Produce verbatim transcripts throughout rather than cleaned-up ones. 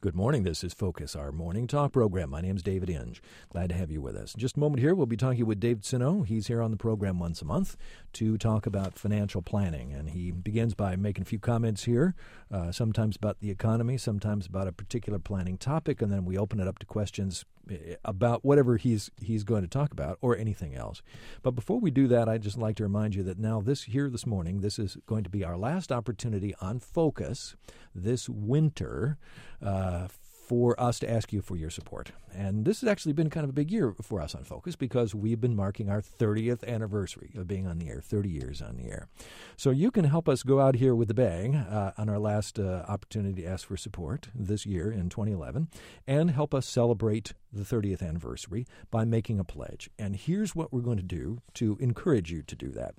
Good morning. This is Focus, our morning talk program. My name is David Inge. Glad to have you with us. In just a moment here, we'll be talking with David Sino. He's here on the program once a month to talk about financial planning. And he begins by making a few comments here, uh, sometimes about the economy, sometimes about a particular planning topic, and then we open it up to questions about whatever he's he's going to talk about or anything else. But before we do that, I'd just like to remind you that now this here this morning, this is going to be our last opportunity on Focus this winter uh, for us to ask you for your support. And this has actually been kind of a big year for us on Focus because we've been marking our thirtieth anniversary of being on the air, thirty years on the air. So you can help us go out here with a bang uh, on our last uh, opportunity to ask for support this year in twenty eleven and help us celebrate the thirtieth anniversary by making a pledge. And here's what we're going to do to encourage you to do that.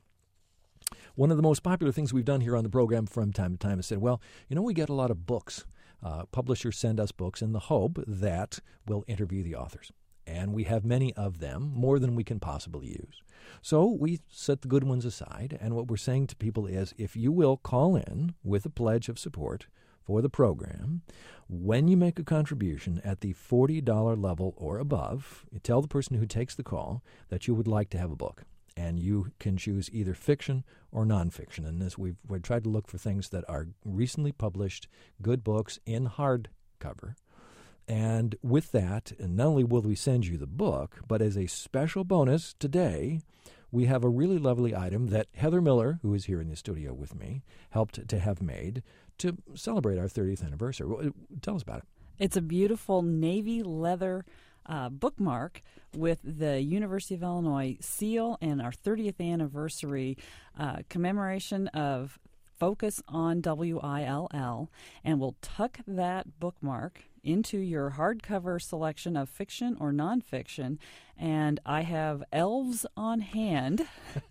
One of the most popular things we've done here on the program from time to time is said, well, you know, we get a lot of books. Uh, publishers send us books in the hope that we'll interview the authors. And we have many of them, more than we can possibly use. So we set the good ones aside, and what we're saying to people is, if you will call in with a pledge of support for the program, when you make a contribution at the forty dollars level or above, you tell the person who takes the call that you would like to have a book. And you can choose either fiction or nonfiction. And this, we've, we've tried to look for things that are recently published, good books in hardcover. And with that, and not only will we send you the book, but as a special bonus today, we have a really lovely item that Heather Miller, who is here in the studio with me, helped to have made to celebrate our thirtieth anniversary. Tell us about it. It's a beautiful navy leather Uh, bookmark with the University of Illinois seal and our thirtieth anniversary uh, commemoration of Focus on W I L L, and we'll tuck that bookmark into your hardcover selection of fiction or nonfiction. And I have elves on hand.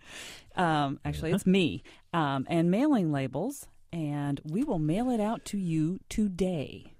um, actually, it's me. Um, and mailing labels, and we will mail it out to you today.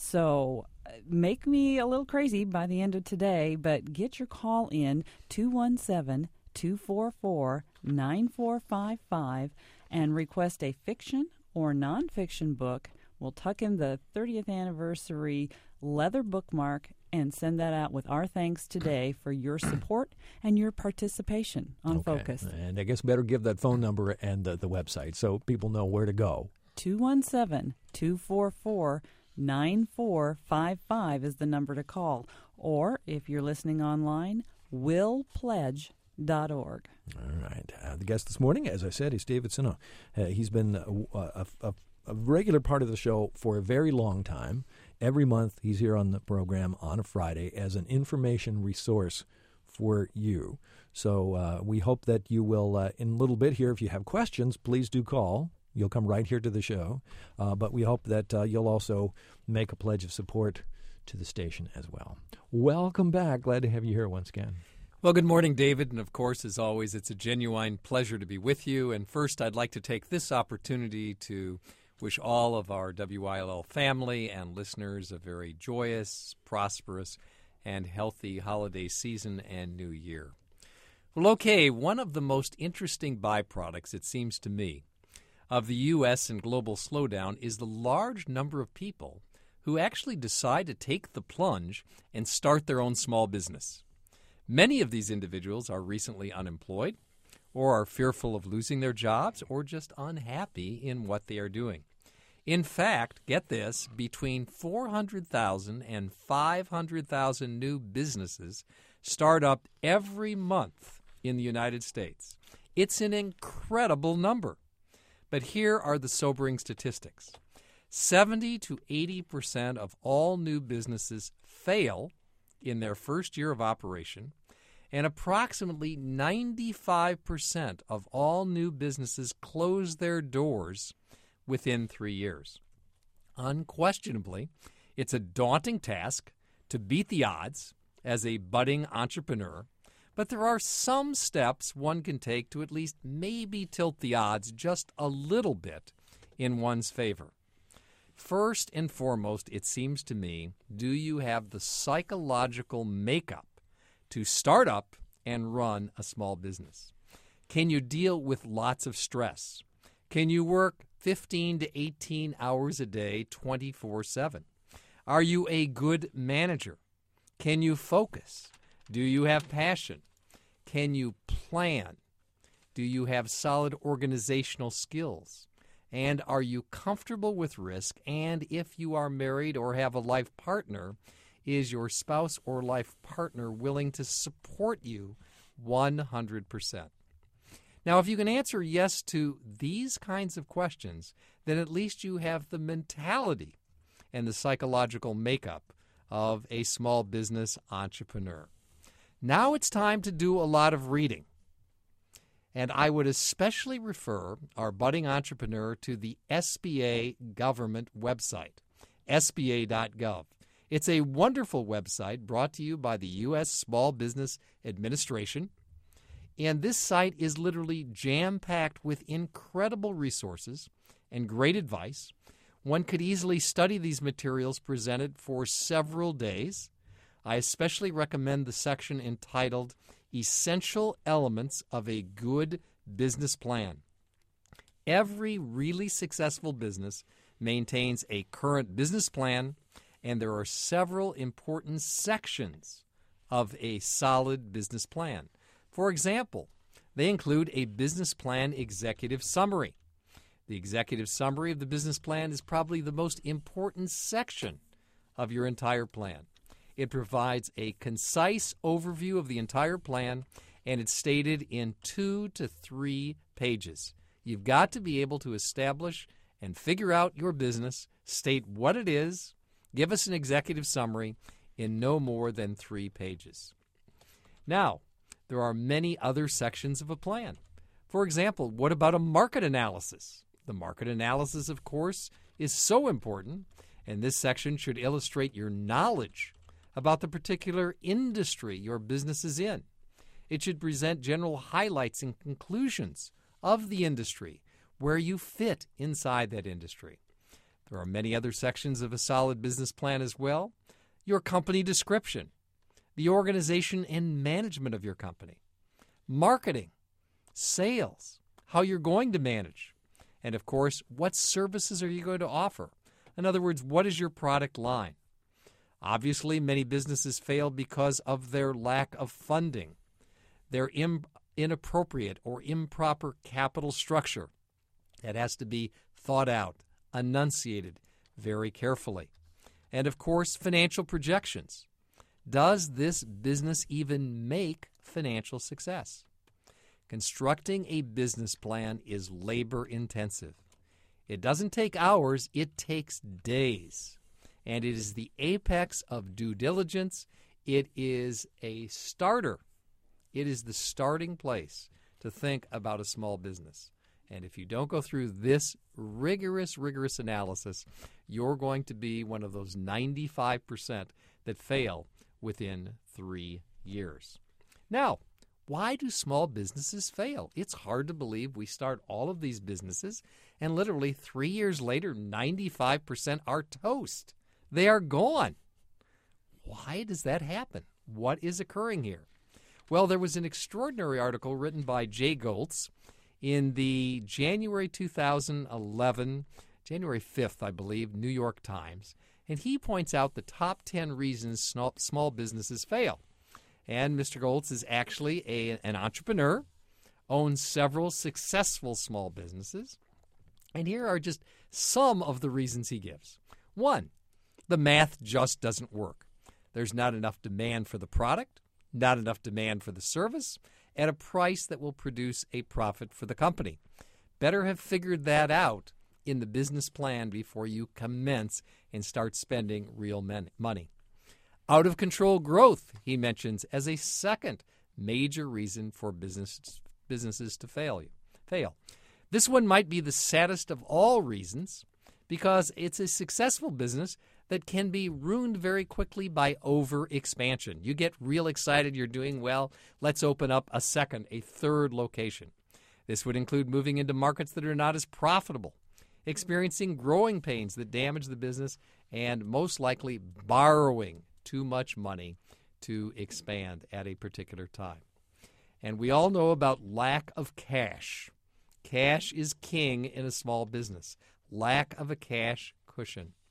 So make me a little crazy by the end of today, but get your call in two one seven, two four four, nine four five five and request a fiction or nonfiction book. We'll tuck in the thirtieth anniversary leather bookmark and send that out with our thanks today for your support and your participation on okay. Focus. And I guess better give that phone number and the, the website so people know where to go. two one seven, two four four, nine four five five is the number to call. Or if you're listening online, will pledge dot org. All right. Uh, the guest this morning, as I said, is David Sino. Uh, he's been a, a, a, a regular part of the show for a very long time. Every month he's here on the program on a Friday as an information resource for you. So uh, we hope that you will, uh, in a little bit here, if you have questions, please do call. You'll come right here to the show, uh, but we hope that uh, you'll also make a pledge of support to the station as well. Welcome back. Glad to have you here once again. Well, good morning, David. And, of course, as always, it's a genuine pleasure to be with you. And first, I'd like to take this opportunity to wish all of our W I L L family and listeners a very joyous, prosperous, and healthy holiday season and new year. Well, okay, one of the most interesting byproducts, it seems to me, of the U S and global slowdown is the large number of people who actually decide to take the plunge and start their own small business. Many of these individuals are recently unemployed or are fearful of losing their jobs or just unhappy in what they are doing. In fact, get this, between four hundred thousand and five hundred thousand new businesses start up every month in the United States. It's an incredible number. But here are the sobering statistics. seventy to eighty percent of all new businesses fail in their first year of operation, and approximately ninety-five percent of all new businesses close their doors within three years. Unquestionably, it's a daunting task to beat the odds as a budding entrepreneur, but there are some steps one can take to at least maybe tilt the odds just a little bit in one's favor. First and foremost, it seems to me, do you have the psychological makeup to start up and run a small business? Can you deal with lots of stress? Can you work fifteen to eighteen hours a day, twenty-four seven? Are you a good manager? Can you focus? Do you have passion? Can you plan? Do you have solid organizational skills? And are you comfortable with risk? And if you are married or have a life partner, is your spouse or life partner willing to support you one hundred percent? Now, if you can answer yes to these kinds of questions, then at least you have the mentality and the psychological makeup of a small business entrepreneur. Now it's time to do a lot of reading. And I would especially refer our budding entrepreneur to the S B A government website, S B A dot gov. It's a wonderful website brought to you by the U S Small Business Administration. And this site is literally jam-packed with incredible resources and great advice. One could easily study these materials presented for several days. I especially recommend the section entitled Essential Elements of a Good Business Plan. Every really successful business maintains a current business plan, and there are several important sections of a solid business plan. For example, they include a business plan executive summary. The executive summary of the business plan is probably the most important section of your entire plan. It provides a concise overview of the entire plan, and it's stated in two to three pages. You've got to be able to establish and figure out your business, state what it is, give us an executive summary in no more than three pages. Now, there are many other sections of a plan. For example, what about a market analysis? The market analysis, of course, is so important, and this section should illustrate your knowledge about the particular industry your business is in. It should present general highlights and conclusions of the industry, where you fit inside that industry. There are many other sections of a solid business plan as well. Your company description, the organization and management of your company, marketing, sales, how you're going to manage, and of course, what services are you going to offer? In other words, what is your product line? Obviously, many businesses fail because of their lack of funding, their im- inappropriate or improper capital structure. That has to be thought out, enunciated very carefully. And of course, financial projections. Does this business even make financial success? Constructing a business plan is labor intensive. It doesn't take hours, it takes days. And it is the apex of due diligence. It is a starter. It is the starting place to think about a small business. And if you don't go through this rigorous, rigorous analysis, you're going to be one of those ninety-five percent that fail within three years. Now, why do small businesses fail? It's hard to believe we start all of these businesses, and literally three years later, ninety-five percent are toast. They are gone. Why does that happen? What is occurring here? Well, there was an extraordinary article written by Jay Goltz in the January two thousand eleven, January fifth, I believe, New York Times, and he points out the top ten reasons small businesses fail. And Mister Goltz is actually a, an entrepreneur, owns several successful small businesses, and here are just some of the reasons he gives. One, the math just doesn't work. There's not enough demand for the product, not enough demand for the service, at a price that will produce a profit for the company. Better have figured that out in the business plan before you commence and start spending real money. Out of control growth, he mentions, as a second major reason for business, businesses to fail, fail. This one might be the saddest of all reasons because it's a successful business that can be ruined very quickly by over-expansion. You get real excited, you're doing well, let's open up a second, a third location. This would include moving into markets that are not as profitable, experiencing growing pains that damage the business, and most likely borrowing too much money to expand at a particular time. And we all know about lack of cash. Cash is king in a small business. Lack of a cash cushion.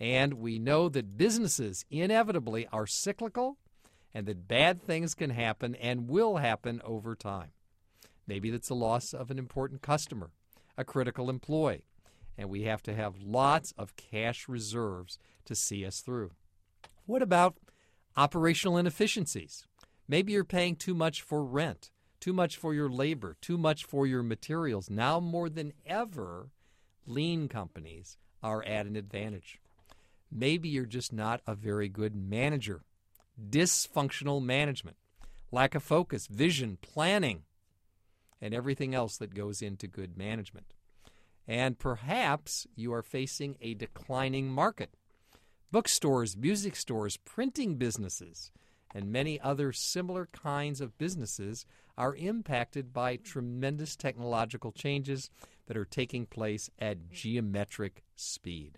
And we know that businesses inevitably are cyclical and that bad things can happen and will happen over time. Maybe that's the loss of an important customer, a critical employee, and we have to have lots of cash reserves to see us through. What about operational inefficiencies? Maybe you're paying too much for rent, too much for your labor, too much for your materials. Now more than ever, lean companies are at an advantage. Maybe you're just not a very good manager. Dysfunctional management, lack of focus, vision, planning, and everything else that goes into good management. And perhaps you are facing a declining market. Bookstores, music stores, printing businesses, and many other similar kinds of businesses are impacted by tremendous technological changes that are taking place at geometric speed.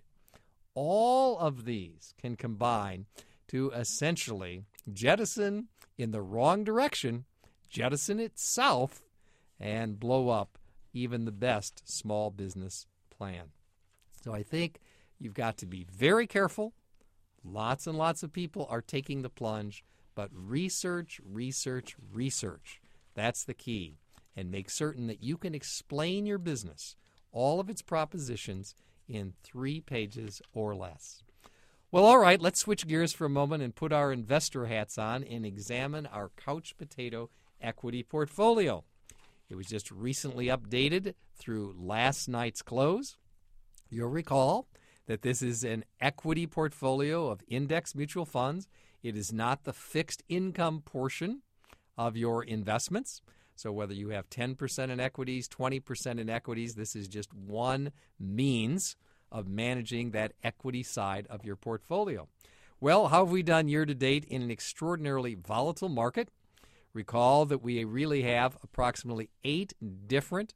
All of these can combine to essentially jettison in the wrong direction, jettison itself, and blow up even the best small business plan. So I think you've got to be very careful. Lots and lots of people are taking the plunge, but research, research, research. That's the key. And make certain that you can explain your business, all of its propositions, in three pages or less. Well, all right, let's switch gears for a moment and put our investor hats on and examine our couch potato equity portfolio. It was just recently updated through last night's close. You'll recall that this is an equity portfolio of index mutual funds. It is not the fixed income portion of your investments. So whether you have ten percent in equities, twenty percent in equities, this is just one means of managing that equity side of your portfolio. Well, how have we done year to date in an extraordinarily volatile market? Recall that we really have approximately eight different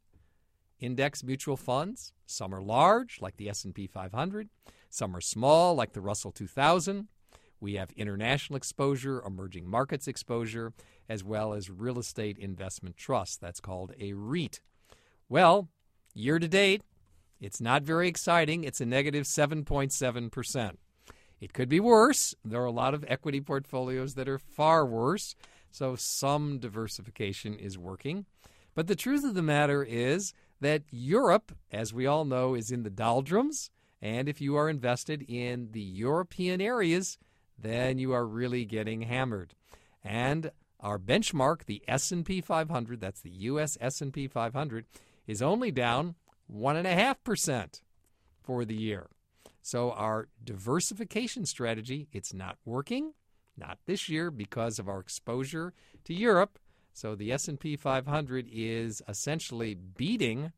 index mutual funds. Some are large, like the S and P five hundred. Some are small, like the Russell two thousand. We have international exposure, emerging markets exposure, as well as real estate investment trust. That's called a REIT. Well, year to date, it's not very exciting. It's a negative seven point seven percent. It could be worse. There are a lot of equity portfolios that are far worse, so some diversification is working. But the truth of the matter is that Europe, as we all know, is in the doldrums, and if you are invested in the European areas, then you are really getting hammered. And our benchmark, the S and P five hundred, that's the U S S and P five hundred, is only down one point five percent for the year. So our diversification strategy, it's not working, not this year because of our exposure to Europe. So the S and P five hundred is essentially beating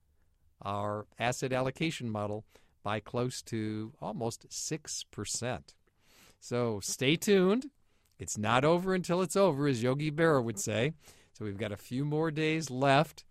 our asset allocation model by close to almost six percent. So stay tuned. It's not over until it's over, as Yogi Berra would say. So we've got a few more days left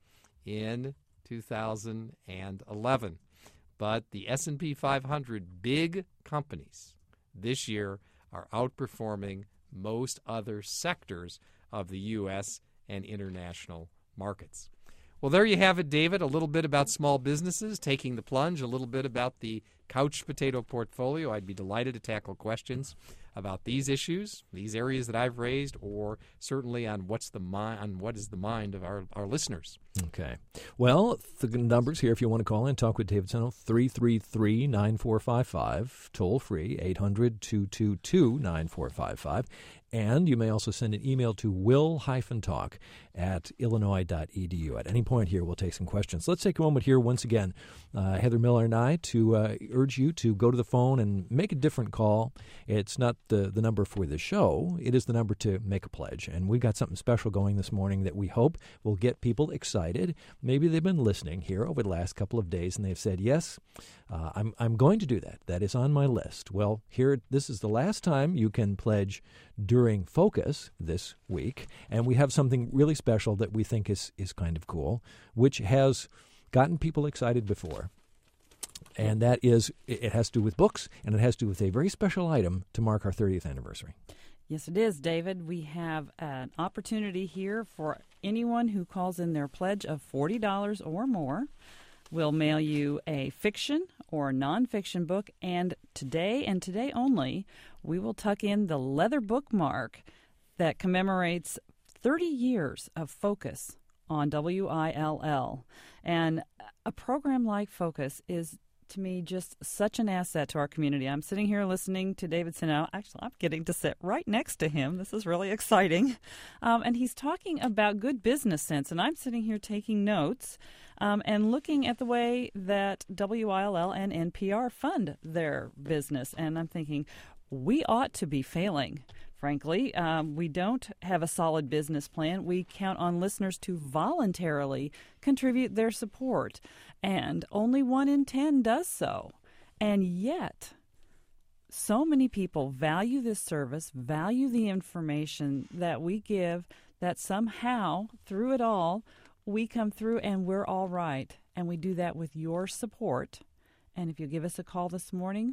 in two thousand eleven. But the S and P five hundred big companies this year are outperforming most other sectors of the U S and international markets. Well, there you have it, David. A little bit about small businesses taking the plunge, a little bit about the couch potato portfolio. I'd be delighted to tackle questions about these issues, these areas that I've raised, or certainly on what's the mi- on what is the mind of our, our listeners. Okay. Well, the numbers here, if you want to call in, talk with David Sino, three three three, nine four five five, toll free, eight hundred, two two two, nine four five five. And you may also send an email to will-talk at illinois dot e d u. At any point here, we'll take some questions. Let's take a moment here once again, uh, Heather Miller and I, to uh, urge you to go to the phone and make a different call. It's not the, the number for the show. It is the number to make a pledge. And we've got something special going this morning that we hope will get people excited. Maybe they've been listening here over the last couple of days, and they've said, yes, uh, I'm, I'm going to do that. That is on my list. Well, here, this is the last time you can pledge during Focus this week, and we have something really special that we think is, is kind of cool, which has gotten people excited before. And that is, it has to do with books, and it has to do with a very special item to mark our thirtieth anniversary. Yes, it is, David. We have an opportunity here for anyone who calls in their pledge of forty dollars or more. We'll mail you a fiction or a nonfiction book. And today and today only, we will tuck in the leather bookmark that commemorates thirty years of Focus on W I L L. And a program like Focus is, to me, just such an asset to our community. I'm sitting here listening to David Sinow. Actually, I'm getting to sit right next to him. This is really exciting. Um, and he's talking about good business sense, and I'm sitting here taking notes um, and looking at the way that W I L L and N P R fund their business. And I'm thinking, we ought to be failing. Frankly, um, we don't have a solid business plan. We count on listeners to voluntarily contribute their support, and only one in ten does so. And yet, so many people value this service, value the information that we give, that somehow, through it all, we come through and we're all right. And we do that with your support. And if you give us a call this morning,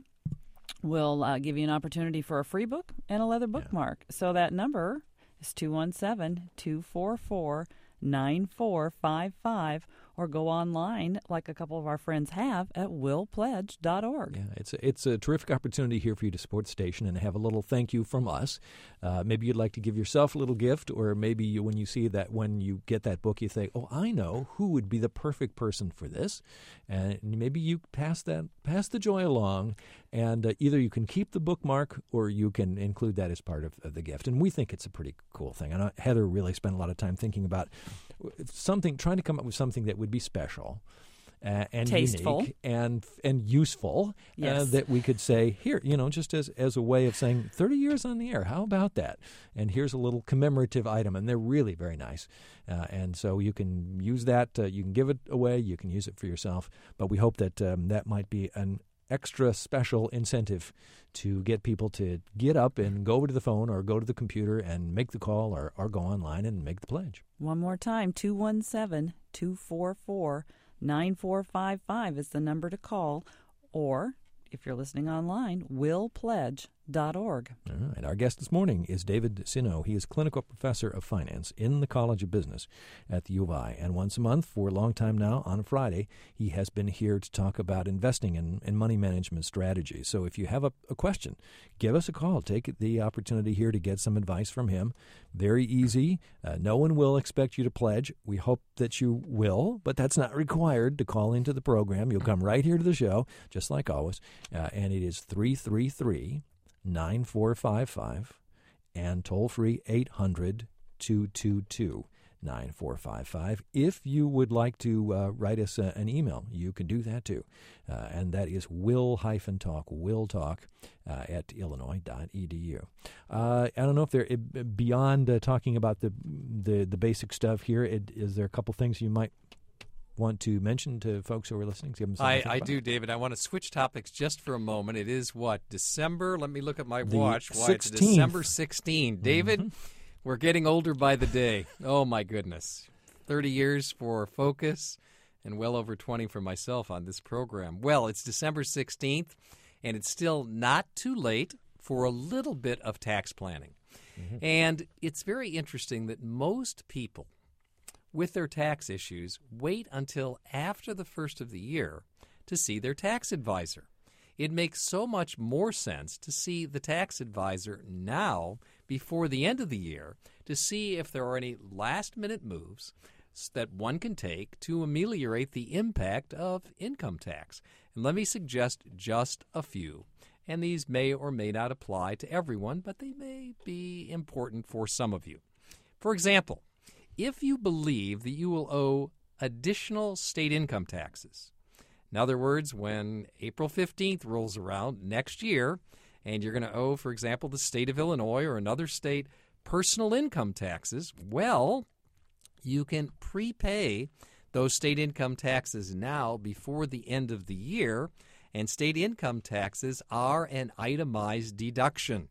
we'll uh, give you an opportunity for a free book and a leather bookmark. Yeah. So that number is two one seven, two four four, nine four five five, or go online, like a couple of our friends have, at will pledge dot org. Yeah, it's a, it's a terrific opportunity here for you to support the station and have a little thank you from us. Uh, maybe you'd like to give yourself a little gift, or maybe you, when you see that, when you get that book, you think, oh, I know who would be the perfect person for this. And maybe you pass that pass the joy along, and uh, either you can keep the bookmark or you can include that as part of, of the gift. And we think it's a pretty cool thing. And Heather really spent a lot of time thinking about something, trying to come up with something that would be special uh, and tasteful unique and and useful. Yes. Uh, that we could say here, you know, just as as a way of saying thirty years on the air. How about that? And here's a little commemorative item, and they're really very nice. Uh, and so you can use that. Uh, you can give it away. You can use it for yourself. But we hope that um, that might be an extra special incentive to get people to get up and go over to the phone or go to the computer and make the call, or, or go online and make the pledge. One more time, two one seven, two four four, nine four five five is the number to call, or if you're listening online, will pledge dot org. All right. Our guest this morning is David Sinow. He is clinical professor of finance in the College of Business at the U of I. And once a month, for a long time now, on a Friday, he has been here to talk about investing and, and money management strategies. So if you have a, a question, give us a call. Take the opportunity here to get some advice from him. Very easy. Uh, no one will expect you to pledge. We hope that you will, but that's not required to call into the program. You'll come right here to the show, just like always. Uh, and it is three three three, nine four five five and toll-free eight hundred, two two two, nine four five five. If you would like to uh, write us uh, an email, you can do that too. Uh, and that is will-talk, will talk uh, at illinois dot e d u. Uh, I don't know if there, beyond uh, talking about the, the, the basic stuff here, it, is there a couple things you might want to mention to folks who are listening? Give them I, I do, David. I want to switch topics just for a moment. It is what, December? Let me look at my the watch. Why, it's sixteenth. December sixteenth. David, mm-hmm. We're getting older by the day. Oh, my goodness. thirty years for Focus and well over twenty for myself on this program. Well, it's December sixteenth, and it's still not too late for a little bit of tax planning. Mm-hmm. And it's very interesting that most people with their tax issues wait until after the first of the year to see their tax advisor. It makes so much more sense to see the tax advisor now before the end of the year to see if there are any last-minute moves that one can take to ameliorate the impact of income tax. And let me suggest just a few. And these may or may not apply to everyone, but they may be important for some of you. For example, if you believe that you will owe additional state income taxes, in other words, when April fifteenth rolls around next year and you're going to owe, for example, the state of Illinois or another state personal income taxes, well, you can prepay those state income taxes now before the end of the year, and state income taxes are an itemized deduction.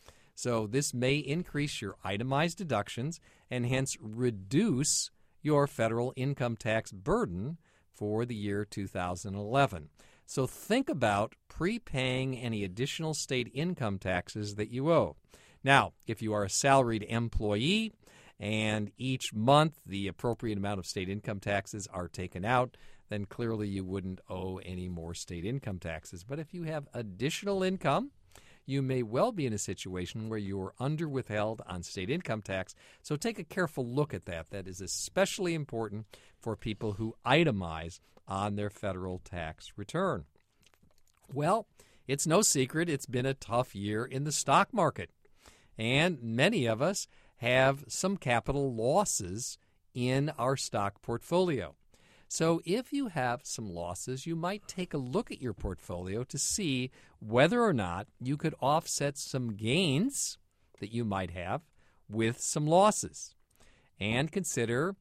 So this may increase your itemized deductions and hence reduce your federal income tax burden for the year two thousand eleven. So think about prepaying any additional state income taxes that you owe. Now, if you are a salaried employee and each month the appropriate amount of state income taxes are taken out, then clearly you wouldn't owe any more state income taxes. But if you have additional income, you may well be in a situation where you are under withheld on state income tax. So take a careful look at that. That is especially important for people who itemize on their federal tax return. Well, it's no secret it's been a tough year in the stock market. And many of us have some capital losses in our stock portfolio. So if you have some losses, you might take a look at your portfolio to see whether or not you could offset some gains that you might have with some losses. And consider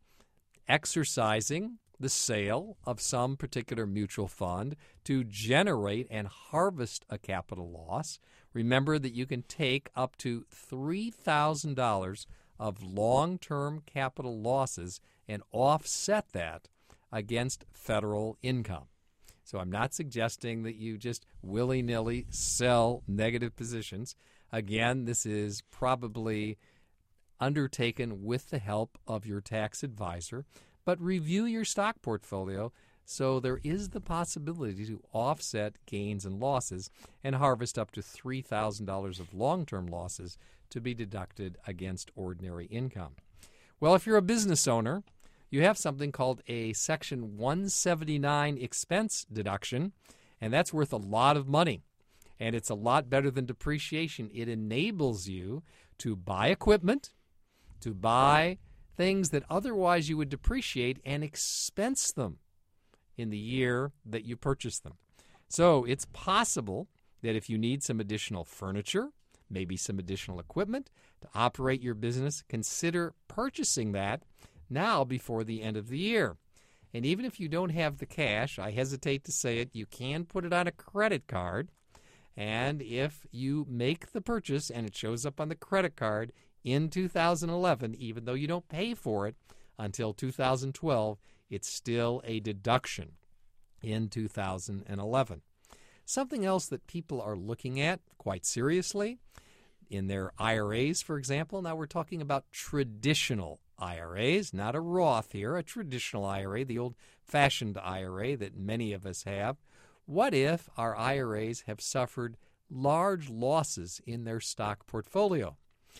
exercising the sale of some particular mutual fund to generate and harvest a capital loss. Remember that you can take up to three thousand dollars of long-term capital losses and offset that against federal income. So I'm not suggesting that you just willy-nilly sell negative positions. Again, this is probably undertaken with the help of your tax advisor, but review your stock portfolio so there is the possibility to offset gains and losses and harvest up to three thousand dollars of long-term losses to be deducted against ordinary income. Well, if you're a business owner, you have something called a Section one seventy-nine expense deduction, and that's worth a lot of money. And it's a lot better than depreciation. It enables you to buy equipment, to buy things that otherwise you would depreciate and expense them in the year that you purchase them. So it's possible that if you need some additional furniture, maybe some additional equipment to operate your business, consider purchasing that now before the end of the year. And even if you don't have the cash, I hesitate to say it, you can put it on a credit card. And if you make the purchase and it shows up on the credit card in two thousand eleven, even though you don't pay for it until two thousand twelve, it's still a deduction in two thousand eleven. Something else that people are looking at quite seriously in their I R As, for example. Now we're talking about traditional I R As, not a Roth here, a traditional I R A, the old-fashioned I R A that many of us have. What if our I R As have suffered large losses in their stock portfolio?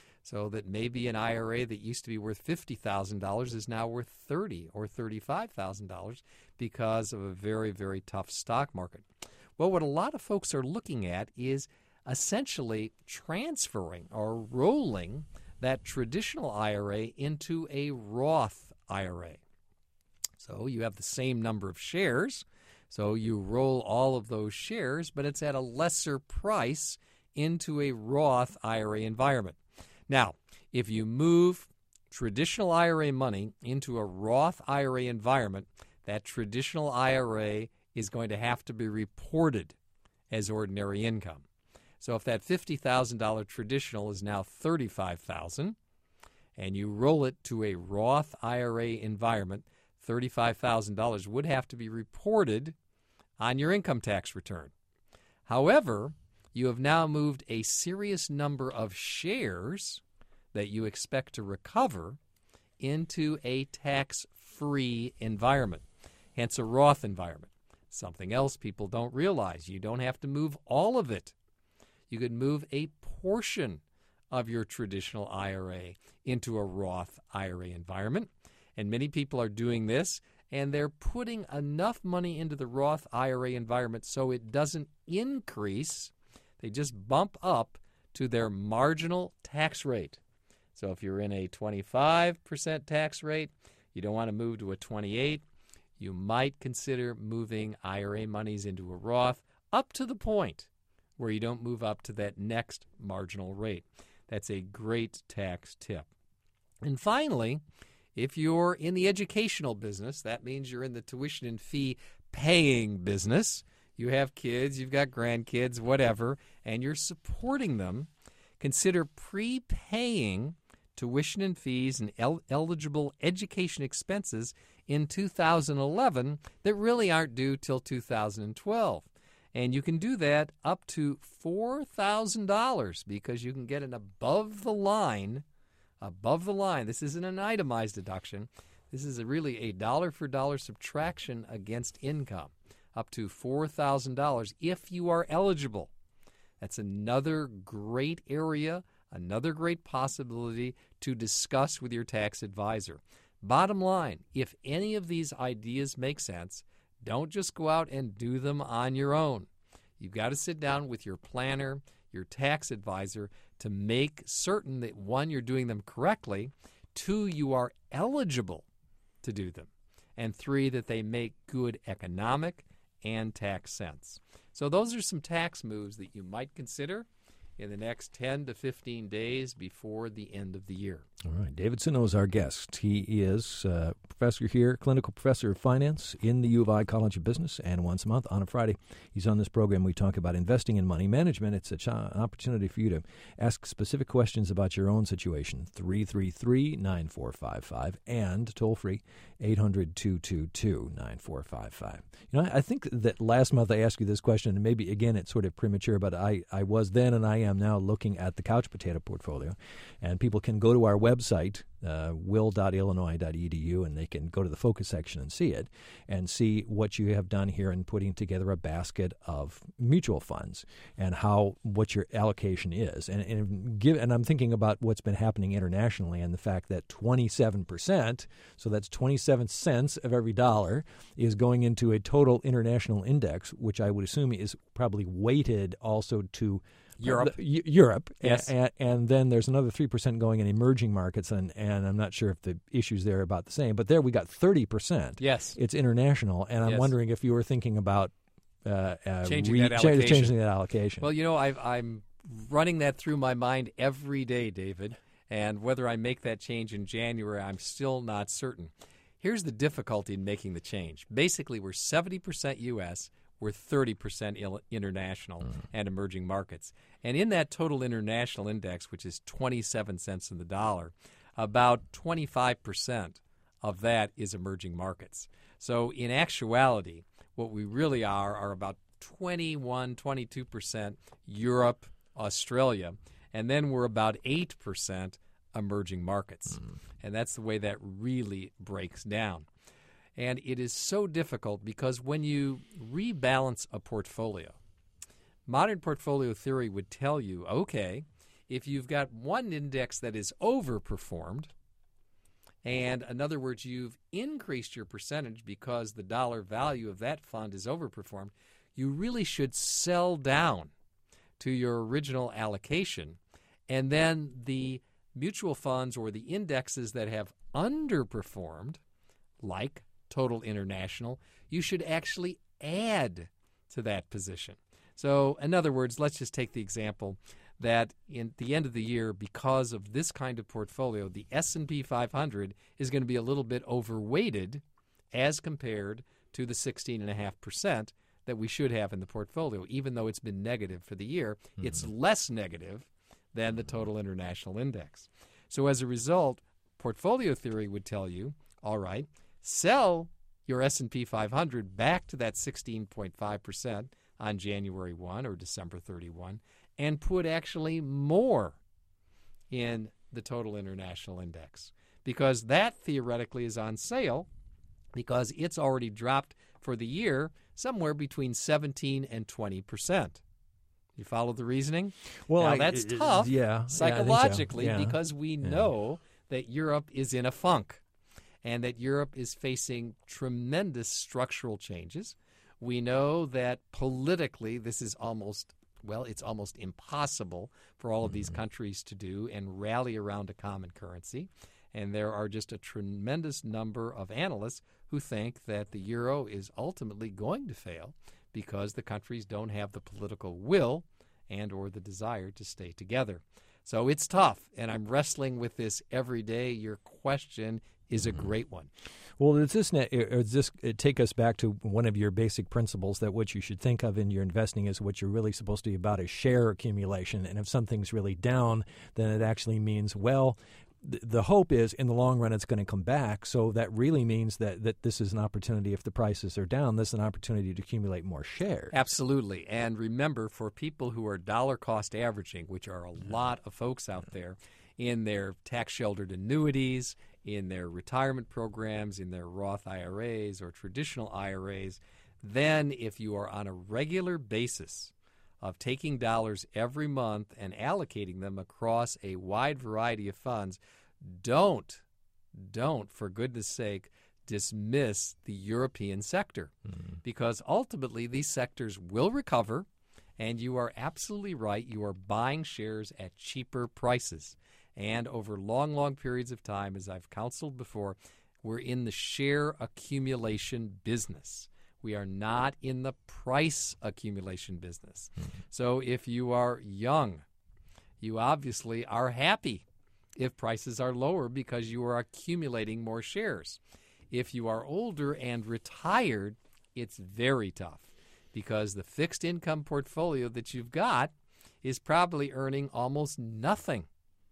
So that maybe an I R A that used to be worth fifty thousand dollars is now worth thirty thousand dollars or thirty-five thousand dollars because of a very, very tough stock market. Well, what a lot of folks are looking at is essentially transferring or rolling that traditional I R A into a Roth I R A. So you have the same number of shares, so you roll all of those shares, but it's at a lesser price into a Roth I R A environment. Now, if you move traditional I R A money into a Roth I R A environment, that traditional I R A is going to have to be reported as ordinary income. So if that fifty thousand dollars traditional is now thirty-five thousand dollars and you roll it to a Roth I R A environment, thirty-five thousand dollars would have to be reported on your income tax return. However, you have now moved a serious number of shares that you expect to recover into a tax-free environment, hence a Roth environment. Something else people don't realize, you don't have to move all of it. You could move a portion of your traditional I R A into a Roth I R A environment, and many people are doing this, and they're putting enough money into the Roth I R A environment so it doesn't increase. They just bump up to their marginal tax rate. So if you're in a twenty-five percent tax rate, you don't want to move to a twenty-eight, you might consider moving I R A monies into a Roth up to the point where you don't move up to that next marginal rate. That's a great tax tip. And finally, if you're in the educational business, that means you're in the tuition and fee paying business. You have kids, you've got grandkids, whatever, and you're supporting them. Consider prepaying tuition and fees and el- eligible education expenses in two thousand eleven that really aren't due till two thousand twelve. And you can do that up to four thousand dollars because you can get an above the line, above the line, this isn't an itemized deduction, This is a really a dollar-for-dollar subtraction against income, up to four thousand dollars if you are eligible. That's another great area, another great possibility to discuss with your tax advisor. Bottom line, if any of these ideas make sense, don't just go out and do them on your own. You've got to sit down with your planner, your tax advisor, to make certain that, one, you're doing them correctly, two, you are eligible to do them, and three, that they make good economic and tax sense. So those are some tax moves that you might consider in the next ten to fifteen days before the end of the year. All right. David Sinow is our guest. He is a professor here, clinical professor of finance in the U of I College of Business, and once a month on a Friday, he's on this program. We talk about investing in money management. It's a ch- an opportunity for you to ask specific questions about your own situation. three three three, nine four five five and toll free eight hundred, two two two, nine four five five. You know, I think that last month I asked you this question, and maybe, again, it's sort of premature, but I, I was then and I am now looking at the couch potato portfolio, and people can go to our website, uh, will dot illinois dot e d u, and they can go to the focus section and see it and see what you have done here in putting together a basket of mutual funds and how what your allocation is. And, and give and I'm thinking about what's been happening internationally and the fact that twenty-seven percent, so that's twenty-seven cents of every dollar, is going into a total international index, which I would assume is probably weighted also to Europe. The, Europe. Yes. And, and then there's another three percent going in emerging markets, and, and I'm not sure if the issues there are about the same. But there we got thirty percent. Yes. It's international, and I'm Yes. wondering if you were thinking about uh, uh, Changing re- that allocation. changing that allocation. Well, you know, I've, I'm running that through my mind every day, David, and whether I make that change in January, I'm still not certain. Here's the difficulty in making the change. Basically, we're seventy percent U S, we're thirty percent il- international mm. and emerging markets. And in that total international index, which is twenty-seven cents in the dollar, about twenty-five percent of that is emerging markets. So in actuality, what we really are are about twenty-one, twenty-two percent Europe, Australia, and then we're about eight percent emerging markets. Mm. And that's the way that really breaks down. And it is so difficult because when you rebalance a portfolio, modern portfolio theory would tell you, okay, if you've got one index that is overperformed, and in other words, you've increased your percentage because the dollar value of that fund is overperformed, you really should sell down to your original allocation, and then the mutual funds or the indexes that have underperformed, like Total International, you should actually add to that position. So, in other words, let's just take the example that in the end of the year, because of this kind of portfolio, the S and P five hundred is going to be a little bit overweighted as compared to the sixteen point five percent that we should have in the portfolio. Even though it's been negative for the year, mm-hmm. it's less negative than the Total International Index. So as a result, portfolio theory would tell you, all right, sell your S and P five hundred back to that sixteen point five percent on January first or December thirty-first and put actually more in the Total International Index, because that theoretically is on sale because it's already dropped for the year somewhere between seventeen and twenty percent. You follow the reasoning? Well, now, I, that's it, tough yeah, psychologically yeah, so. yeah. because we yeah. know that Europe is in a funk and that Europe is facing tremendous structural changes. We know that politically this is almost, well, it's almost impossible for all of these countries to do and rally around a common currency. And there are just a tremendous number of analysts who think that the euro is ultimately going to fail because the countries don't have the political will and or the desire to stay together. So it's tough, and I'm wrestling with this every day. Your question is a great one. Well, does this, does this take us back to one of your basic principles that what you should think of in your investing is what you're really supposed to be about is share accumulation, and if something's really down, then it actually means, well, the hope is in the long run it's going to come back, so that really means that, that this is an opportunity. If the prices are down, this is an opportunity to accumulate more shares. Absolutely. And remember, for people who are dollar cost averaging, which are a lot of folks out there, in their tax-sheltered annuities, in their retirement programs, in their Roth I R As or traditional I R As, then if you are on a regular basis of taking dollars every month and allocating them across a wide variety of funds, don't, don't, for goodness sake, dismiss the European sector, mm-hmm. because ultimately these sectors will recover, and you are absolutely right. You are buying shares at cheaper prices. And over long, long periods of time, as I've counseled before, we're in the share accumulation business. We are not in the price accumulation business. Mm-hmm. So if you are young, you obviously are happy if prices are lower because you are accumulating more shares. If you are older and retired, it's very tough because the fixed income portfolio that you've got is probably earning almost nothing.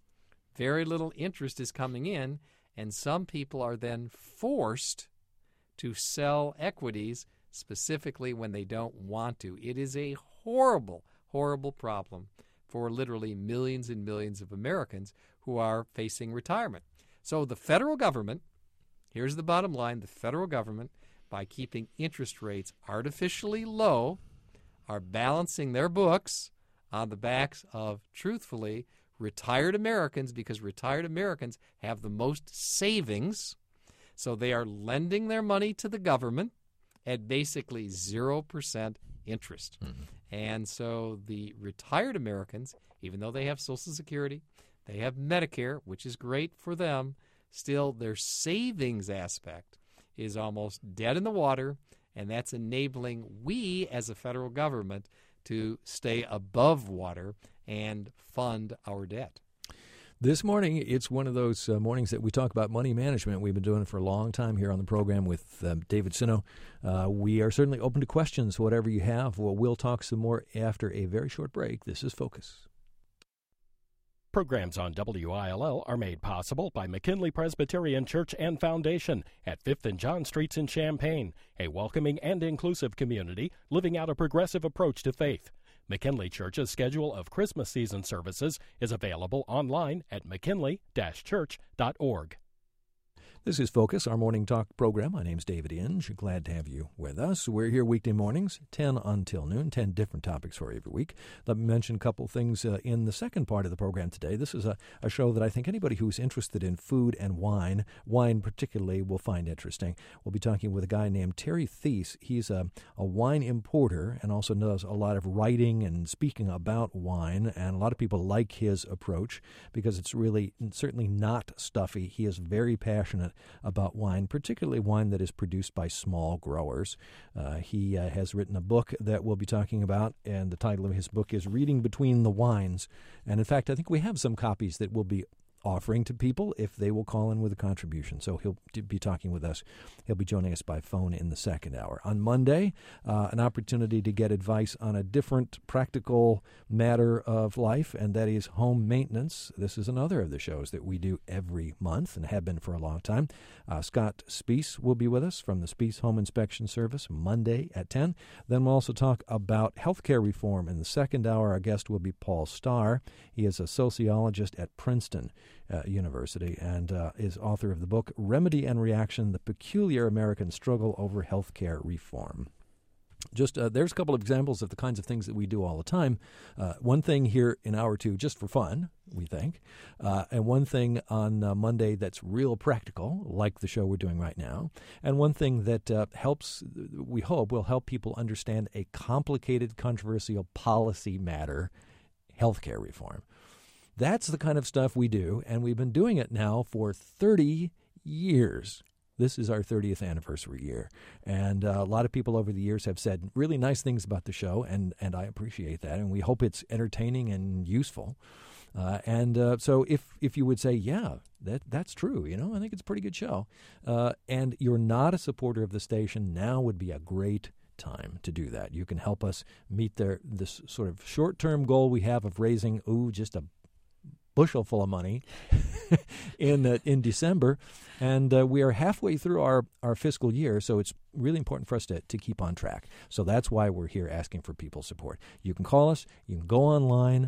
Very little interest is coming in, and some people are then forced to sell equities specifically when they don't want to. It is a horrible, horrible problem for literally millions and millions of Americans who are facing retirement. So the federal government, here's the bottom line, the federal government, by keeping interest rates artificially low, are balancing their books on the backs of, truthfully, retired Americans, because retired Americans have the most savings. So they are lending their money to the government at basically zero percent interest. Mm-hmm. And so the retired Americans, even though they have Social Security, they have Medicare, which is great for them, still their savings aspect is almost dead in the water, and that's enabling we as a federal government to stay above water and fund our debt. This morning, it's one of those uh, mornings that we talk about money management. We've been doing it for a long time here on the program with uh, David Sinow. Uh, we are certainly open to questions, whatever you have. Well, we'll talk some more after a very short break. This is Focus. Programs on W I L L are made possible by McKinley Presbyterian Church and Foundation at fifth and John Streets in Champaign, a welcoming and inclusive community living out a progressive approach to faith. McKinley Church's schedule of Christmas season services is available online at mckinley dash church dot org. This is Focus, our morning talk program. My name's David Inge. Glad to have you with us. We're here weekday mornings, ten until noon, ten different topics for you every week. Let me mention a couple things uh, in the second part of the program today. This is a, a show that I think anybody who's interested in food and wine, wine particularly, will find interesting. We'll be talking with a guy named Terry Thies. He's a, a wine importer and also does a lot of writing and speaking about wine, and a lot of people like his approach because it's really certainly not stuffy. He is very passionate about wine, particularly wine that is produced by small growers. Uh, he uh, has written a book that we'll be talking about, and the title of his book is Reading Between the Wines. And in fact, I think we have some copies that we'll be offering to people if they will call in with a contribution. So he'll be talking with us. He'll be joining us by phone in the second hour. On Monday, uh, an opportunity to get advice on a different practical matter of life, and that is home maintenance. This is another of the shows that we do every month and have been for a long time. Uh, Scott Spees will be with us from the Spees Home Inspection Service Monday at ten. Then we'll also talk about healthcare reform. In the second hour, our guest will be Paul Starr. He is a sociologist at Princeton Uh, University and uh, is author of the book Remedy and Reaction, The Peculiar American Struggle Over Healthcare Reform. Just uh, there's a couple of examples of the kinds of things that we do all the time. Uh, one thing here in hour two, just for fun, we think, uh, and one thing on uh, Monday that's real practical, like the show we're doing right now, and one thing that uh, helps, we hope, will help people understand a complicated, controversial policy matter, healthcare reform. That's the kind of stuff we do, and we've been doing it now for thirty years. This is our thirtieth anniversary year, and uh, a lot of people over the years have said really nice things about the show, and, and I appreciate that, and we hope it's entertaining and useful. Uh, and uh, so if if you would say, yeah, that that's true, you know, I think it's a pretty good show, uh, and you're not a supporter of the station, now would be a great time to do that. You can help us meet their, this sort of short-term goal we have of raising, ooh, just a bushel full of money in uh, in December, and uh, we are halfway through our, our fiscal year, so it's really important for us to, to keep on track. So that's why we're here asking for people's support. You can call us, you can go online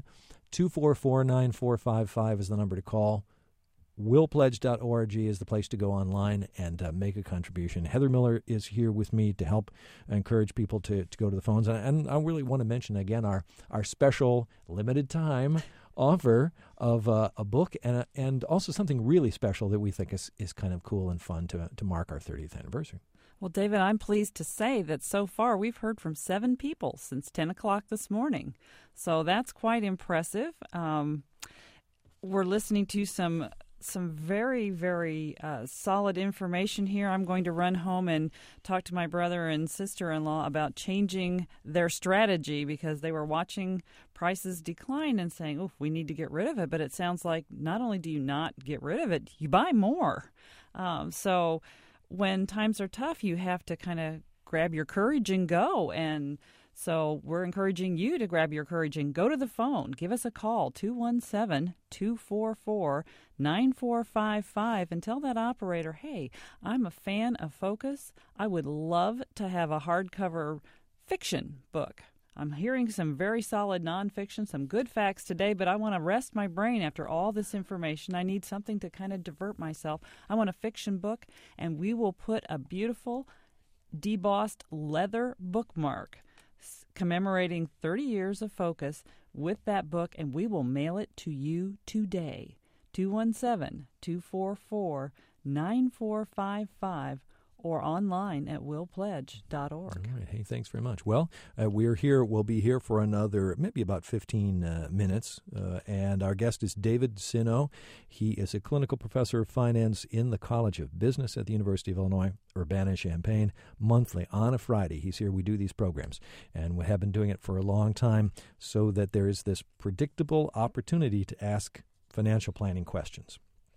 two four four, nine four five five is the number to call. will pledge dot org is the place to go online and uh, make a contribution. Heather Miller is here with me to help encourage people to, to go to the phones. And, and I really want to mention again our, our special limited time offer of uh, a book and and also something really special that we think is, is kind of cool and fun to to mark our thirtieth anniversary. Well, David, I'm pleased to say that so far we've heard from seven people since ten o'clock this morning. So that's quite impressive. Um, we're listening to some some very, very uh, solid information here. I'm going to run home and talk to my brother and sister-in-law about changing their strategy because they were watching prices decline and saying, oh, we need to get rid of it. But it sounds like not only do you not get rid of it, you buy more. Um, so when times are tough, you have to kind of grab your courage and go. And so we're encouraging you to grab your courage and go to the phone. Give us a call, two one seven, two four four, nine four five five, and tell that operator, hey, I'm a fan of Focus. I would love to have a hardcover fiction book. I'm hearing some very solid nonfiction, some good facts today, but I want to rest my brain after all this information. I need something to kind of divert myself. I want a fiction book, and we will put a beautiful debossed leather bookmark commemorating thirty years of Focus with that book, and we will mail it to you today. two one seven, two four four, nine four five five or online at will pledge dot org. All right. Hey, thanks very much. Well, uh, we're here. We'll be here for another, maybe about fifteen uh, minutes, uh, and our guest is David Sino. He is a clinical professor of finance in the College of Business at the University of Illinois, Urbana-Champaign, monthly on a Friday. He's here. We do these programs, and we have been doing it for a long time so that there is this predictable opportunity to ask financial planning questions.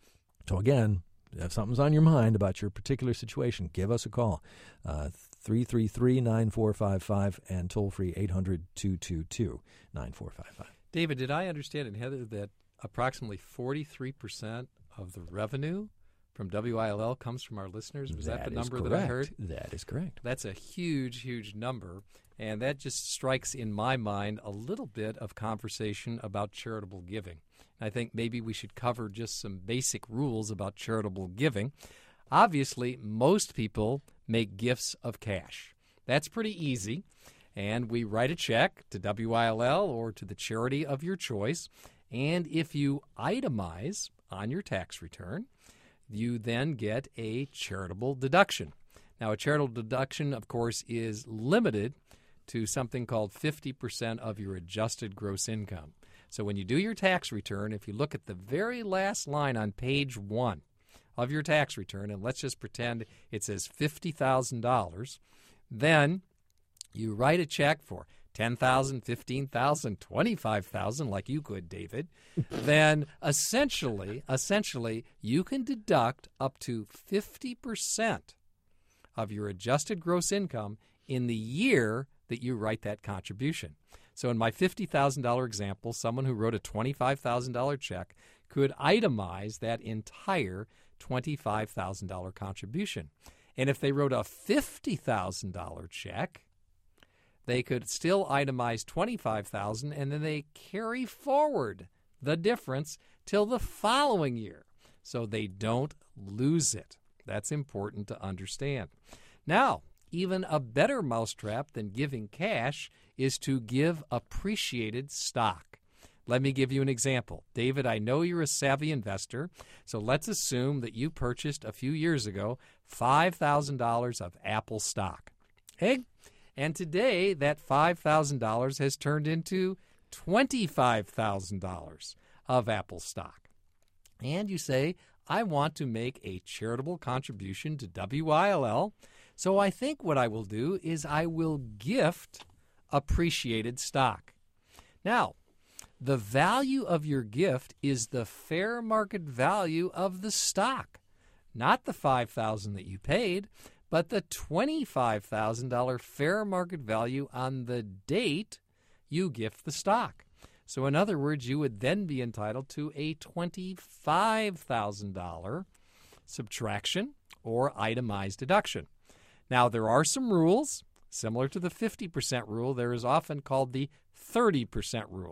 So again, if something's on your mind about your particular situation, give us a call, uh, three three three, nine four five five, and toll-free eight hundred, two two two, nine four five five. David, did I understand, and Heather, that approximately forty-three percent of the revenue from W I L L comes from our listeners? Was that, that the number correct. that I heard? That is correct. That's a huge, huge number, and that just strikes in my mind a little bit of conversation about charitable giving. I think maybe we should cover just some basic rules about charitable giving. Obviously, most people make gifts of cash. That's pretty easy, and we write a check to W I L L or to the charity of your choice, and if you itemize on your tax return, you then get a charitable deduction. Now, a charitable deduction, of course, is limited to something called fifty percent of your adjusted gross income. So when you do your tax return, if you look at the very last line on page one of your tax return, and let's just pretend it says fifty thousand dollars, then you write a check for ten thousand dollars, fifteen thousand dollars, twenty-five thousand dollars, like you could, David, then essentially, essentially, you can deduct up to fifty percent of your adjusted gross income in the year that you write that contribution. So in my fifty thousand dollars example, someone who wrote a twenty-five thousand dollars check could itemize that entire twenty-five thousand dollars contribution. And if they wrote a fifty thousand dollars check, they could still itemize twenty-five thousand dollars, and then they carry forward the difference till the following year, so they don't lose it. That's important to understand. Now, even a better mousetrap than giving cash is to give appreciated stock. Let me give you an example. David, I know you're a savvy investor, so let's assume that you purchased a few years ago five thousand dollars of Apple stock. Okay? And today, that five thousand dollars has turned into twenty-five thousand dollars of Apple stock. And you say, I want to make a charitable contribution to W I L L, so I think what I will do is I will gift appreciated stock. Now, the value of your gift is the fair market value of the stock, not the five thousand dollars that you paid, but the twenty-five thousand dollars fair market value on the date you gift the stock. So in other words, you would then be entitled to a twenty-five thousand dollars subtraction or itemized deduction. Now, there are some rules. Similar to the fifty percent rule, there is often called the thirty percent rule.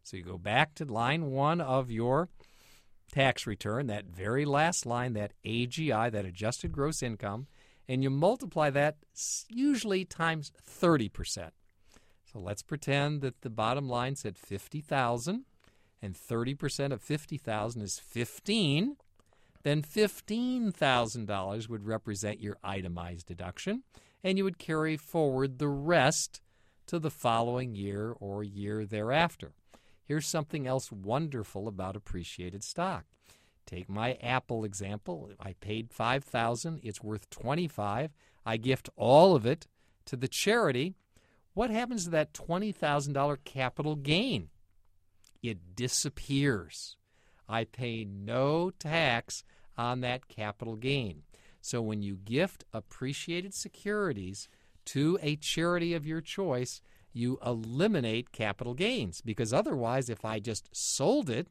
So you go back to line one of your tax return, that very last line, that A G I, that adjusted gross income, and you multiply that usually times thirty percent. So let's pretend that the bottom line said fifty thousand dollars, and thirty percent of fifty thousand dollars is fifteen. Then fifteen thousand dollars would represent your itemized deduction, and you would carry forward the rest to the following year or year thereafter. Here's something else wonderful about appreciated stock. Take my Apple example. I paid five thousand dollars. It's worth twenty-five dollars. I gift all of it to the charity. What happens to that twenty thousand dollars capital gain? It disappears. I pay no tax on that capital gain. So when you gift appreciated securities to a charity of your choice, you eliminate capital gains, because otherwise, if I just sold it,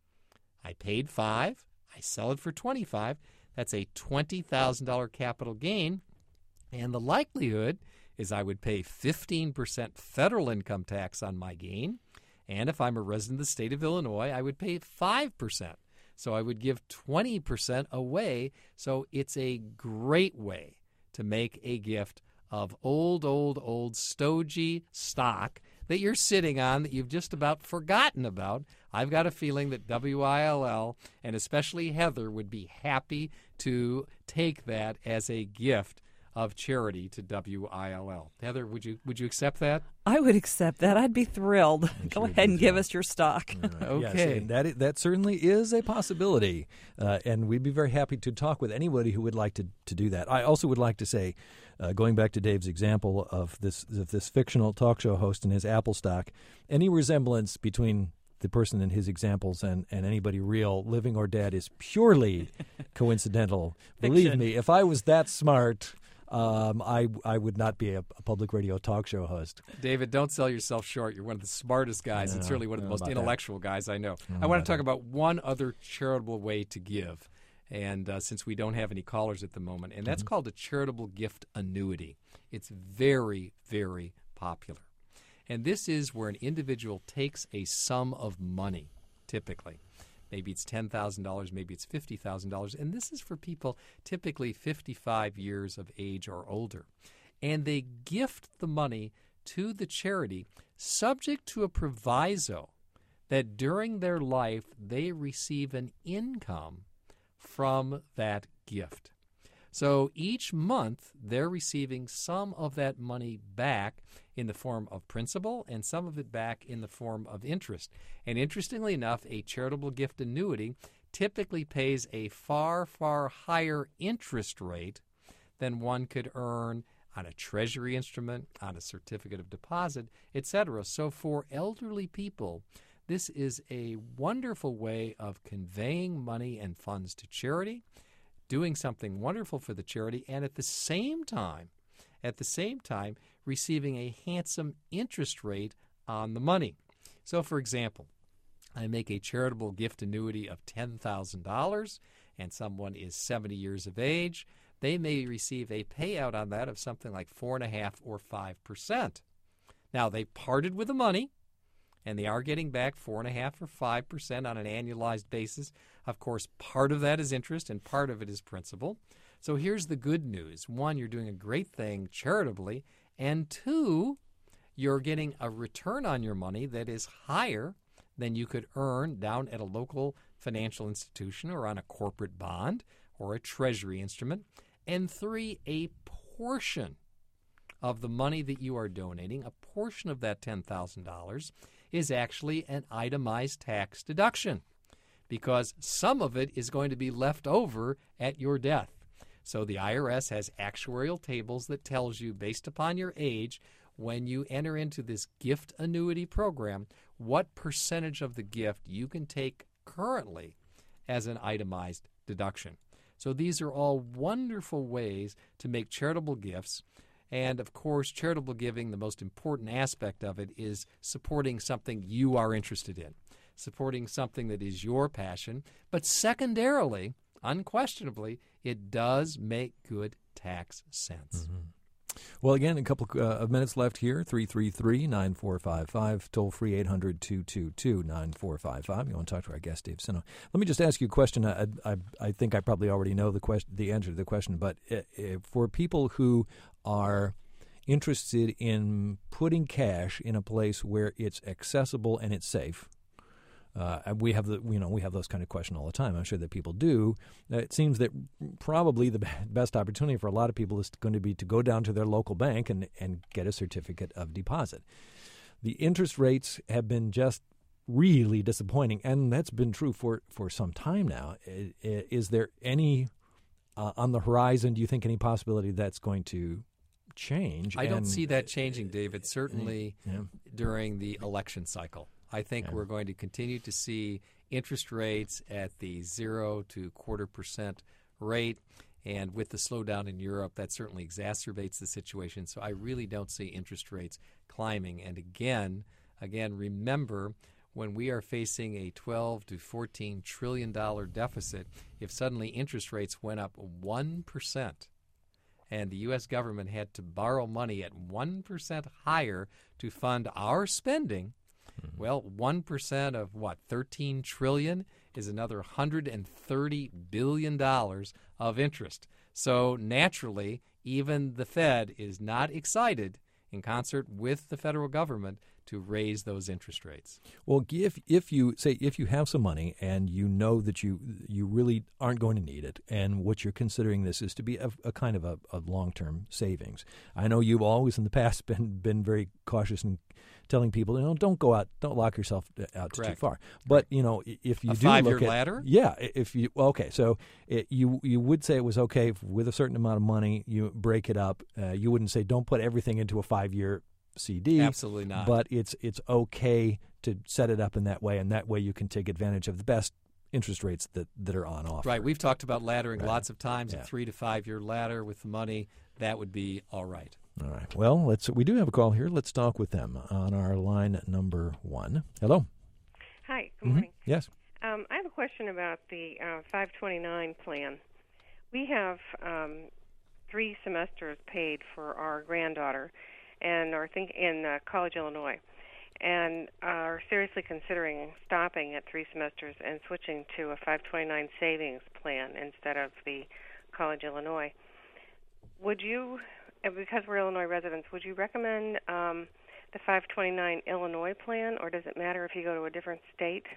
I paid five, I sell it for twenty-five, that's a twenty thousand dollars capital gain, and the likelihood is I would pay fifteen percent federal income tax on my gain, and if I'm a resident of the state of Illinois, I would pay five percent. So I would give twenty percent away, so it's a great way to make a gift of old, old, old stodgy stock that you're sitting on that you've just about forgotten about. I've got a feeling that W I L L, and especially Heather, would be happy to take that as a gift of charity to W I L L. Heather, would you would you accept that? I would accept that. I'd be thrilled. Go sure ahead and give thrilled. us your stock. Right. Okay. Yes, and that, i- that certainly is a possibility, uh, and we'd be very happy to talk with anybody who would like to, to do that. I also would like to say, uh, going back to Dave's example of this of this fictional talk show host and his Apple stock, any resemblance between the person in his examples and, and anybody real, living or dead, is purely coincidental. Believe Fiction. me, if I was that smart, um, I I would not be a, a public radio talk show host. David, don't sell yourself short. You're one of the smartest guys and No, certainly one of the no most about that. intellectual guys I know. No I want about to talk that. about one other charitable way to give, and uh, since we don't have any callers at the moment, and that's Mm-hmm. called a charitable gift annuity. It's very, very popular. And this is where an individual takes a sum of money, typically. Maybe it's ten thousand dollars, maybe it's fifty thousand dollars, and this is for people typically fifty-five years of age or older. And they gift the money to the charity subject to a proviso that during their life they receive an income from that gift. So each month they're receiving some of that money back in the form of principal and some of it back in the form of interest. And interestingly enough, a charitable gift annuity typically pays a far, far higher interest rate than one could earn on a treasury instrument, on a certificate of deposit, et cetera. So for elderly people, this is a wonderful way of conveying money and funds to charity, doing something wonderful for the charity, and at the same time, at the same time, receiving a handsome interest rate on the money. So, for example, I make a charitable gift annuity of ten thousand dollars, and someone is seventy years of age. They may receive a payout on that of something like four point five or five percent. Now, they parted with the money, and they are getting back four point five or five percent on an annualized basis. Of course, part of that is interest and part of it is principal. So here's the good news. One, you're doing a great thing charitably, and two, you're getting a return on your money that is higher than you could earn down at a local financial institution or on a corporate bond or a treasury instrument. And three, a portion of the money that you are donating, a portion of that ten thousand dollars, is actually an itemized tax deduction because some of it is going to be left over at your death. So the I R S has actuarial tables that tells you, based upon your age, when you enter into this gift annuity program, what percentage of the gift you can take currently as an itemized deduction. So these are all wonderful ways to make charitable gifts. And, of course, charitable giving, the most important aspect of it is supporting something you are interested in, supporting something that is your passion. But secondarily, unquestionably, it does make good tax sense. Mm-hmm. Well, again, a couple uh, of minutes left here. three three three, nine four five five, toll free eight hundred, two two two, nine four five five. You want to talk to our guest, Dave Sino. Let me just ask you a question. I, I, I think I probably already know the question, the answer to the question, but uh, uh, for people who are interested in putting cash in a place where it's accessible and it's safe, Uh, we have the you know we have those kind of questions all the time. I'm sure that people do. Uh, it seems that probably the best opportunity for a lot of people is going to be to go down to their local bank and, and get a certificate of deposit. The interest rates have been just really disappointing, and that's been true for, for some time now. Is, is there any uh, on the horizon? Do you think any possibility that's going to change? I and, don't see that changing, David. Certainly yeah. during the election cycle. I think Yeah. we're going to continue to see interest rates at the zero to quarter percent rate. And with the slowdown in Europe, that certainly exacerbates the situation. So I really don't see interest rates climbing. And again, again, remember, when we are facing a twelve to fourteen trillion dollars deficit, if suddenly interest rates went up one percent and the U S government had to borrow money at one percent higher to fund our spending, well, one percent of what, thirteen trillion dollars is another one hundred thirty billion dollars of interest. So naturally, even the Fed is not excited, in concert with the federal government, to raise those interest rates. Well, if if you say if you have some money and you know that you you really aren't going to need it, and what you're considering this is to be a, a kind of a, a long-term savings. I know you've always in the past been been very cautious in telling people, you know, don't go out, don't lock yourself out too Correct. far. But you know, if you A do five-year look at, ladder? yeah, if you well, okay, so it, you you would say it was okay if with a certain amount of money you break it up. Uh, you wouldn't say don't put everything into a five-year C D. Absolutely not. But it's it's okay to set it up in that way, and that way you can take advantage of the best interest rates that, that are on offer. Right. We've talked about laddering Right. lots of times. Yeah. A three to five year ladder with the money, that would be all right. All right. Well, let's. We do have a call here. Let's talk with them on our line number one. Hello. Hi, good Mhm. morning. Yes. Um, I have a question about the uh, five twenty-nine plan. We have um, three semesters paid for our granddaughter, and are think in uh, College, Illinois, and are seriously considering stopping at three semesters and switching to a five twenty-nine savings plan instead of the College, Illinois. Would you, and because we're Illinois residents, would you recommend um, the five twenty-nine Illinois plan, or does it matter if you go to a different state?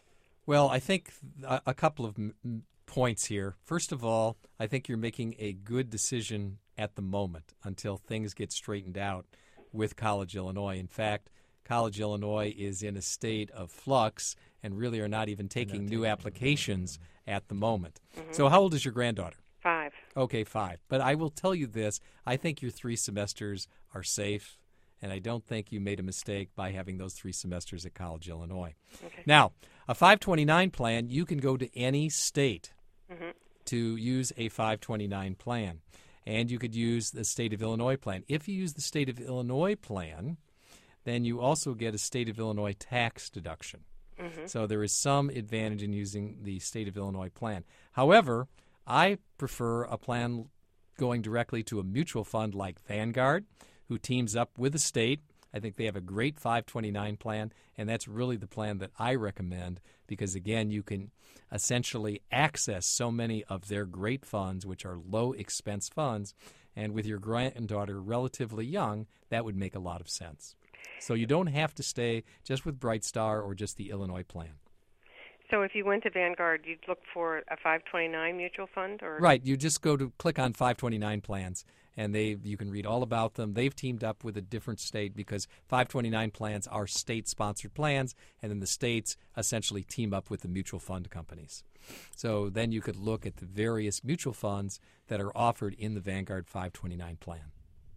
Well, I think a, a couple of m- m- points here. First of all, I think you're making a good decision at the moment until things get straightened out with College, Illinois. In fact, College, Illinois is in a state of flux and really are not even taking new applications at the moment. Mm-hmm. So how old is your granddaughter? Five. Okay, five. But I will tell you this. I think your three semesters are safe, and I don't think you made a mistake by having those three semesters at College, Illinois. Okay. Now, a five twenty-nine plan, you can go to any state Mm-hmm. to use a five twenty-nine plan. And you could use the state of Illinois plan. If you use the state of Illinois plan, then you also get a state of Illinois tax deduction. Mm-hmm. So there is some advantage in using the state of Illinois plan. However, I prefer a plan going directly to a mutual fund like Vanguard, who teams up with the state. I think they have a great five twenty-nine plan, and that's really the plan that I recommend because, again, you can essentially access so many of their great funds, which are low-expense funds, and with your granddaughter relatively young, that would make a lot of sense. So you don't have to stay just with Brightstar or just the Illinois plan. So if you went to Vanguard, you'd look for a five twenty-nine mutual fund? Or Right. You just go to click on five twenty-nine plans, and they you can read all about them. They've teamed up with a different state because five twenty-nine plans are state-sponsored plans, and then the states essentially team up with the mutual fund companies. So then you could look at the various mutual funds that are offered in the Vanguard five twenty-nine plan.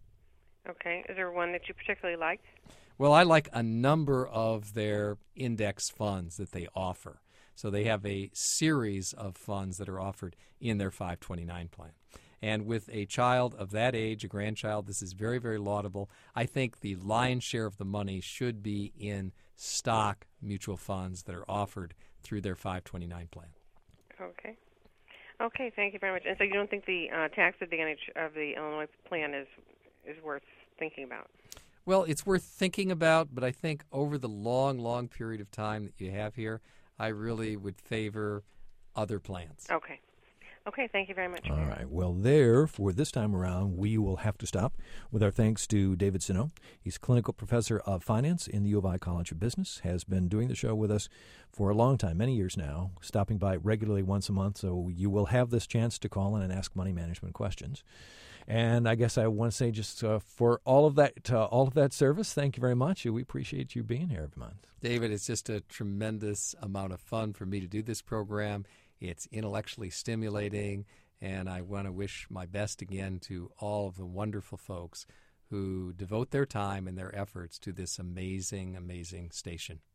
Okay. Is there one that you particularly like? Well, I like a number of their index funds that they offer. So they have a series of funds that are offered in their five twenty-nine plan. And with a child of that age, a grandchild, this is very, very laudable. I think the lion's share of the money should be in stock mutual funds that are offered through their five twenty-nine plan. Okay. Okay, thank you very much. And so you don't think the uh, tax advantage of the Illinois plan is is worth thinking about? Well, it's worth thinking about, but I think over the long, long period of time that you have here, I really would favor other plans. Okay. Okay, thank you very much. All right. Well, there, for this time around, we will have to stop with our thanks to David Sinow. He's clinical professor of finance in the U of I College of Business, has been doing the show with us for a long time, many years now, stopping by regularly once a month, so you will have this chance to call in and ask money management questions. And I guess I want to say just uh, for all of that uh, all of that service, thank you very much. We appreciate you being here every month. David, it's just a tremendous amount of fun for me to do this program. It's intellectually stimulating, and I want to wish my best again to all of the wonderful folks who devote their time and their efforts to this amazing, amazing station.